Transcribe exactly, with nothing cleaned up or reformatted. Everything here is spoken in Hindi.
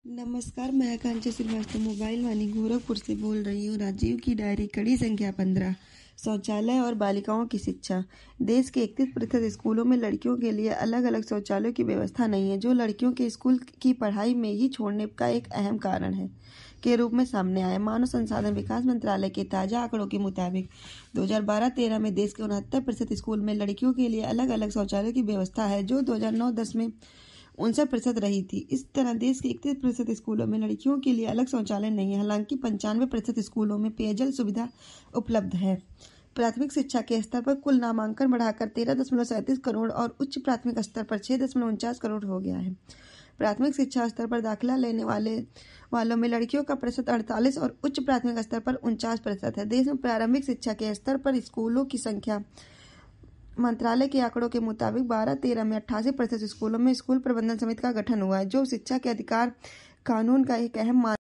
नमस्कार, मैं आकांक्षा श्रीवास्तव मोबाइल वाणी गोरखपुर से बोल रही हूँ। राजीव की डायरी कड़ी संख्या पंद्रह। शौचालय और बालिकाओं की शिक्षा। देश के इकतीस प्रतिशत स्कूलों में लड़कियों के लिए अलग अलग शौचालयों की व्यवस्था नहीं है, जो लड़कियों के स्कूल की पढ़ाई में ही छोड़ने का एक अहम कारण है के रूप में सामने आया। मानव संसाधन विकास मंत्रालय के ताजा आंकड़ों के मुताबिक दो हज़ार बारह तेरह में देश के उनहत्तर प्रतिशत स्कूल में लड़कियों के लिए अलग अलग शौचालयों की व्यवस्था है, जो दो हज़ार नौ दस में उनसठ प्रतिशत रही थी। इस तरह देश के इकतीस प्रतिशत स्कूलों में लड़कियों के लिए अलग शौचालय नहीं है। हालांकि पंचानवे प्रतिशत स्कूलों में पेयजल सुविधा उपलब्ध है। प्राथमिक शिक्षा के स्तर पर कुल नामांकन बढ़ाकर तेरह दशमलव सैंतीस करोड़ और उच्च प्राथमिक स्तर पर छह दशमलव उनचास करोड़ हो गया है। प्राथमिक शिक्षा स्तर पर दाखिला लेने वाले वालों में लड़कियों का प्रतिशत अड़तालीस और उच्च प्राथमिक स्तर पर उनचास प्रतिशत है। देश में प्रारंभिक शिक्षा के स्तर पर स्कूलों की संख्या मंत्रालय के आंकड़ों के मुताबिक बारह तेरह में अट्ठासी प्रतिशत स्कूलों में स्कूल प्रबंधन समिति का गठन हुआ है, जो शिक्षा के अधिकार कानून का एक अहम